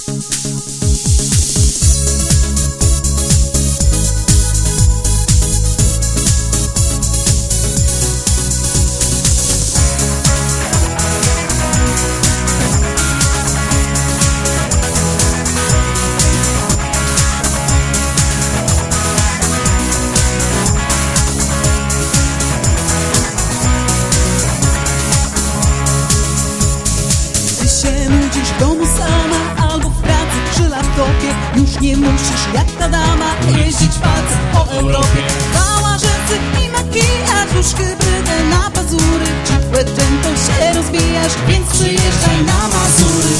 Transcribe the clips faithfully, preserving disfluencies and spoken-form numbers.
Nudzisz w domu sama albo w pracy przy laptopie. Już nie musisz jak ta dama jeździć facet po Europie. Cała rzeczy i makijaż, już hybrydę na pazury. Ciepłe dżento się rozwijasz, więc przyjeżdżaj na Mazury.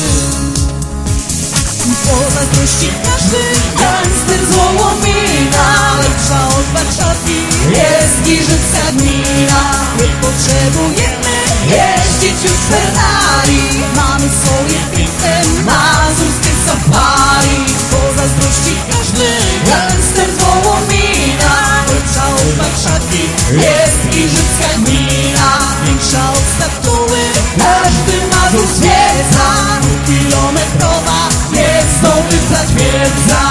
Pozazdrości każdy gangster z Wołomina. Lepsza od Warszawki jest Giżycka gmina. My potrzebujemy jeździć już Ferrari. Mamy swoje piękne mazurskie safari. Pozazdrości każdy gangster z Wołomina. Lepsza od Warszawki jest Giżycka gmina. Większa od statuły każdy Mazur zwiedza. Kilometrowa jest zdobyta twierdza.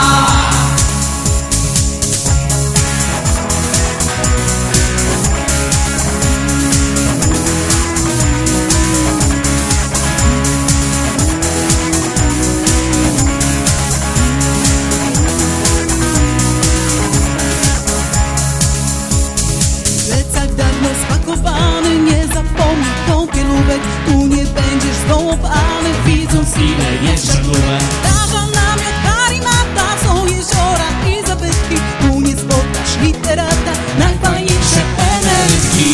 Plecak dawno spakowany, nie zapomnij kąpielówek. Tu nie będziesz zdołowany, widząc ile jest żaglówek. Darzą namiot, karimata, są jeziora i zabytki. Tu nie spotkasz literata, najfajniejsze emerytki.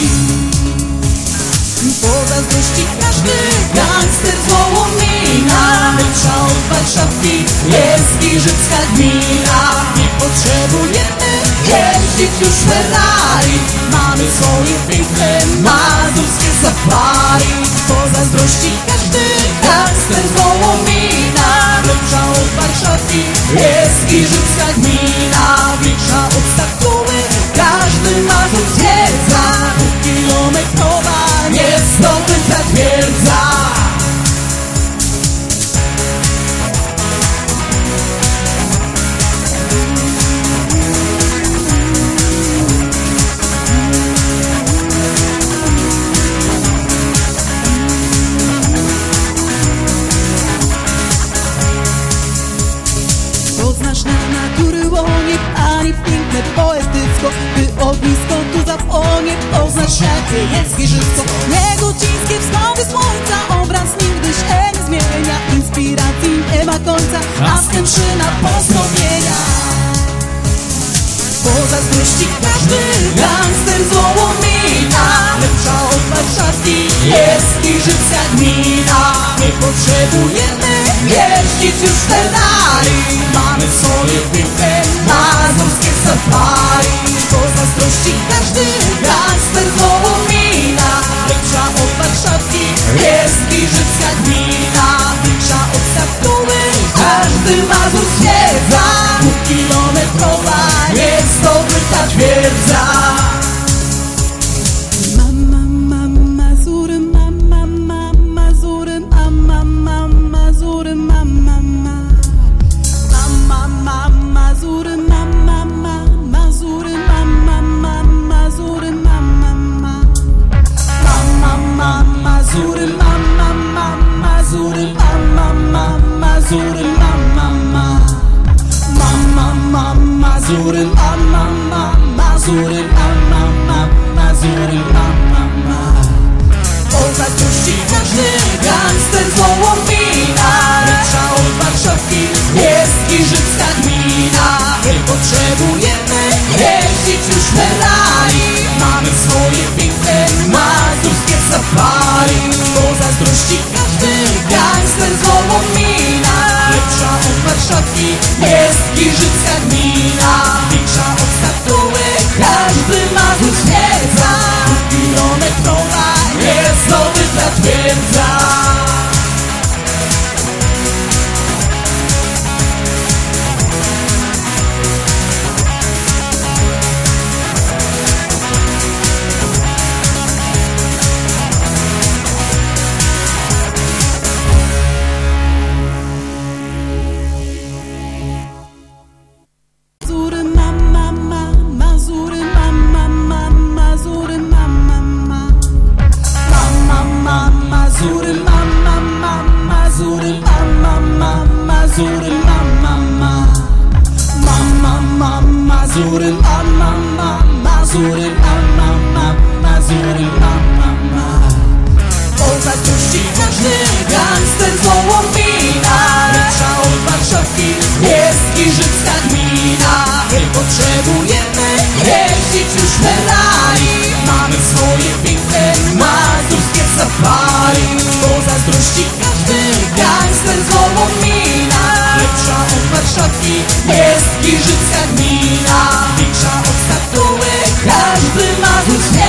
Pozazdrości każdy gangster z Wołomina. Lepsza od Warszawki jest Giżycka gmina. Nie potrzebujemy jeździć już Ferrari. Mamy swoje piękne mazurskie safari. Pozazdrości każdy gangster z Wołomina. Lepsza od Warszawki jest Giżycka gmina. Większa od statuły każdy Mazur zwiedza. Kilometrowa jest zdobyta twierdza. Poznasz na natury łonie, ani piękne poetycko. By ognisko tu zapłonie, poznasz jakie jest Giżycko. Niegucińskie wschody słońca, obraz nigdy się nie zmienia. Inspiracji nie ma końca, a stępszyna pozdrowienia. Pozazdrości każdy gangster z Wołomina. Lepsza od Warszawki jest Giżycka gmina. Nie potrzebujemy jeździć już Ferrari. Mamy swoje piękne mazurskie safari. Pozazdrości każdy gangster z Wołomina. Lepsza od Warszawki jest Giżycka gmina. Większa od statuły każdy Mazur zwiedza. Kilometrowa jest zdobyta twierdza. Mama, mama, Mazury, mama, mama, Mazury, mama, mama, Mazury, mama, mama, mama, mama, Mazury, mama, mama, Mazury, mama, mama, Mazury, mama, mama, mama, mama, Mazury, mama, mama, Mazury, mama, mama, Mazury, mama, mama. Mama, mama, Mazury, mama, mama, Mazury, mama, mama, Mazury, mama, mama. Pozazdrości każdy gangster z Wołomina. Lepsza od Warszawki jest Giżycka gmina. Nie potrzebujemy jeździć już Ferrari. Mamy swoje piękne mazurskie safari. Pozazdrości każdy gangster z Wołomina. Lepsza od Warszawki jest Giżycka gmina. Większa od statuły każdy Mazur zwiedza. Kilometrowa jest zdobyta twierdza. Wołomina. Lepsza od Warszawki jest Giżycka gmina. Nie potrzebujemy jeździć już Ferrari, mamy swoje piękne mazurskie safari. Pozazdrości każdy gangster z Wołomina. Lepsza od Warszawki jest Giżycka gmina. Większa od statuły każdy Mazur.